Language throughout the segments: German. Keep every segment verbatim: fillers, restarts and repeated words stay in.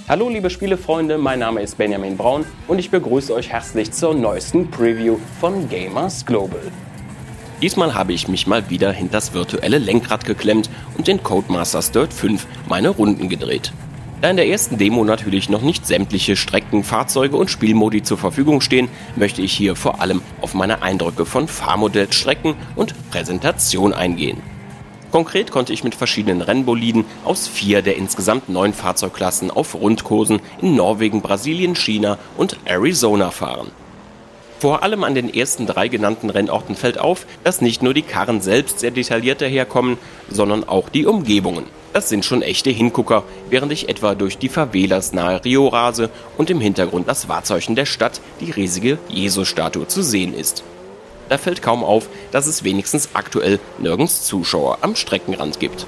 Hallo liebe Spielefreunde, mein Name ist Benjamin Braun und ich begrüße euch herzlich zur neuesten Preview von Gamers Global. Diesmal habe ich mich mal wieder hinter das virtuelle Lenkrad geklemmt und den Codemasters Dirt fünf meine Runden gedreht. Da in der ersten Demo natürlich noch nicht sämtliche Strecken, Fahrzeuge und Spielmodi zur Verfügung stehen, möchte ich hier vor allem auf meine Eindrücke von Fahrmodell, Strecken und Präsentation eingehen. Konkret konnte ich mit verschiedenen Rennboliden aus vier der insgesamt neun Fahrzeugklassen auf Rundkursen in Norwegen, Brasilien, China und Arizona fahren. Vor allem an den ersten drei genannten Rennorten fällt auf, dass nicht nur die Karren selbst sehr detailliert daherkommen, sondern auch die Umgebungen. Das sind schon echte Hingucker, während ich etwa durch die Favelas nahe Rio rase und im Hintergrund das Wahrzeichen der Stadt, die riesige Jesus-Statue, zu sehen ist. Da fällt kaum auf, dass es wenigstens aktuell nirgends Zuschauer am Streckenrand gibt.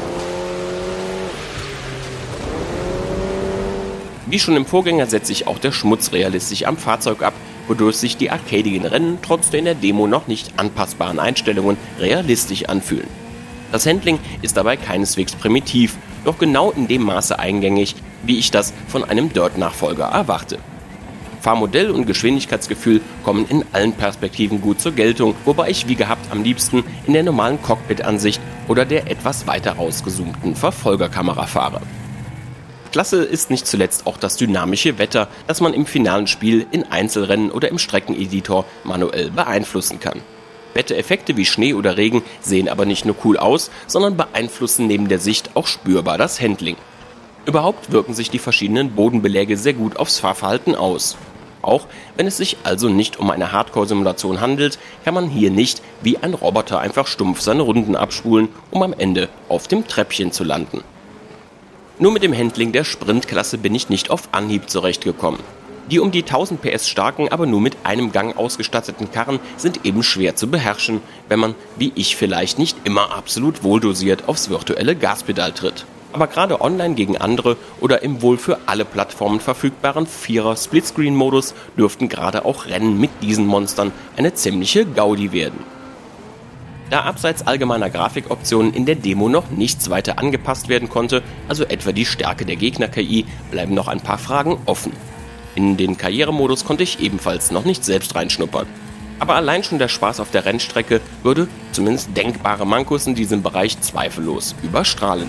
Wie schon im Vorgänger setzt sich auch der Schmutz realistisch am Fahrzeug ab, wodurch sich die arcadigen Rennen trotz der in der Demo noch nicht anpassbaren Einstellungen realistisch anfühlen. Das Handling ist dabei keineswegs primitiv, doch genau in dem Maße eingängig, wie ich das von einem Dirt-Nachfolger erwarte. Fahrmodell und Geschwindigkeitsgefühl kommen in allen Perspektiven gut zur Geltung, wobei ich wie gehabt am liebsten in der normalen Cockpit-Ansicht oder der etwas weiter rausgezoomten Verfolgerkamera fahre. Klasse ist nicht zuletzt auch das dynamische Wetter, das man im finalen Spiel in Einzelrennen oder im Streckeneditor manuell beeinflussen kann. Wettereffekte wie Schnee oder Regen sehen aber nicht nur cool aus, sondern beeinflussen neben der Sicht auch spürbar das Handling. Überhaupt wirken sich die verschiedenen Bodenbeläge sehr gut aufs Fahrverhalten aus. Auch wenn es sich also nicht um eine Hardcore-Simulation handelt, kann man hier nicht wie ein Roboter einfach stumpf seine Runden abspulen, um am Ende auf dem Treppchen zu landen. Nur mit dem Handling der Sprintklasse bin ich nicht auf Anhieb zurechtgekommen. Die um die tausend P S starken, aber nur mit einem Gang ausgestatteten Karren sind eben schwer zu beherrschen, wenn man, wie ich vielleicht, nicht immer absolut wohldosiert aufs virtuelle Gaspedal tritt. Aber gerade online gegen andere oder im wohl für alle Plattformen verfügbaren Vierer-Splitscreen-Modus dürften gerade auch Rennen mit diesen Monstern eine ziemliche Gaudi werden. Da abseits allgemeiner Grafikoptionen in der Demo noch nichts weiter angepasst werden konnte, also etwa die Stärke der Gegner-K I, bleiben noch ein paar Fragen offen. In den Karrieremodus konnte ich ebenfalls noch nicht selbst reinschnuppern. Aber allein schon der Spaß auf der Rennstrecke würde zumindest denkbare Mankos in diesem Bereich zweifellos überstrahlen.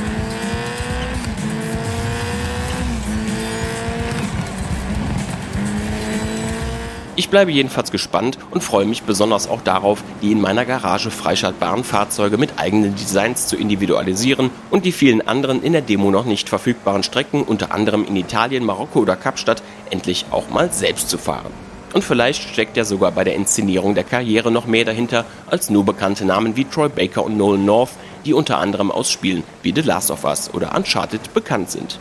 Ich bleibe jedenfalls gespannt und freue mich besonders auch darauf, die in meiner Garage freischaltbaren Fahrzeuge mit eigenen Designs zu individualisieren und die vielen anderen in der Demo noch nicht verfügbaren Strecken, unter anderem in Italien, Marokko oder Kapstadt, endlich auch mal selbst zu fahren. Und vielleicht steckt ja sogar bei der Inszenierung der Karriere noch mehr dahinter als nur bekannte Namen wie Troy Baker und Nolan North, die unter anderem aus Spielen wie The Last of Us oder Uncharted bekannt sind.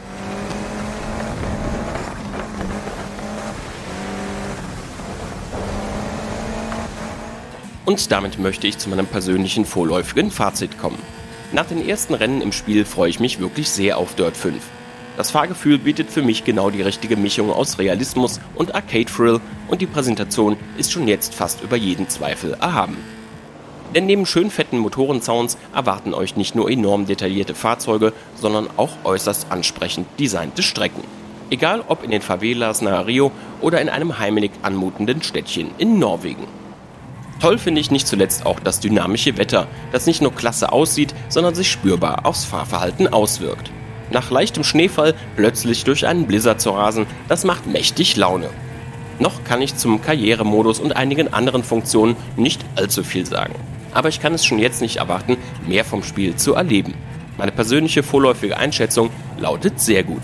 Und damit möchte ich zu meinem persönlichen vorläufigen Fazit kommen. Nach den ersten Rennen im Spiel freue ich mich wirklich sehr auf Dirt fünf. Das Fahrgefühl bietet für mich genau die richtige Mischung aus Realismus und Arcade-Thrill und die Präsentation ist schon jetzt fast über jeden Zweifel erhaben. Denn neben schön fetten Motorensounds erwarten euch nicht nur enorm detaillierte Fahrzeuge, sondern auch äußerst ansprechend designte Strecken. Egal ob in den Favelas nahe Rio oder in einem heimelig anmutenden Städtchen in Norwegen. Toll finde ich nicht zuletzt auch das dynamische Wetter, das nicht nur klasse aussieht, sondern sich spürbar aufs Fahrverhalten auswirkt. Nach leichtem Schneefall plötzlich durch einen Blizzard zu rasen, das macht mächtig Laune. Noch kann ich zum Karrieremodus und einigen anderen Funktionen nicht allzu viel sagen. Aber ich kann es schon jetzt nicht erwarten, mehr vom Spiel zu erleben. Meine persönliche vorläufige Einschätzung lautet sehr gut.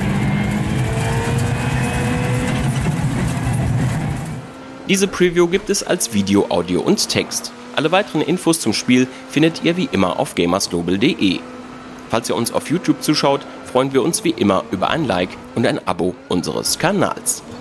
Diese Preview gibt es als Video, Audio und Text. Alle weiteren Infos zum Spiel findet ihr wie immer auf gamersglobal punkt de. Falls ihr uns auf YouTube zuschaut, freuen wir uns wie immer über ein Like und ein Abo unseres Kanals.